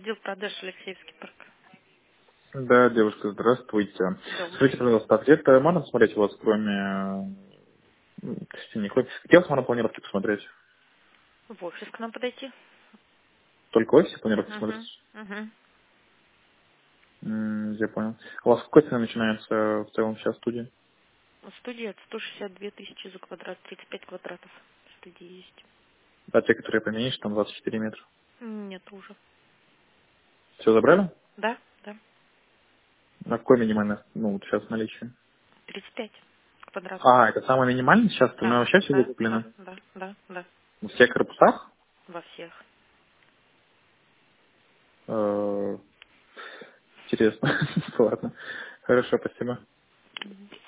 Отдел продаж Алексеевский парк. Да, девушка, здравствуйте. Добрый. Скажите, пожалуйста, а где-то можно смотреть у вас, кроме Тестяников? Где вас можно планировки посмотреть? В офис к нам подойти? Только в офисе планировки смотреть? Угу. Угу. Я понял. У вас какой цена начинается в целом сейчас студия? Студия от 162 тысячи за квадрат, 35 квадратов. Студии есть. А те, которые поменьше, там 24 метра. Нет уже. Все забрали? Да, да. На какой минимальный, ну, вот сейчас наличие? 35 квадратов. А, это самый минимальный сейчас? У меня Да, вообще все да, выкуплено. да, да, да, да. В всех корпусах? Во всех. Э, Интересно. Ладно. Хорошо, спасибо.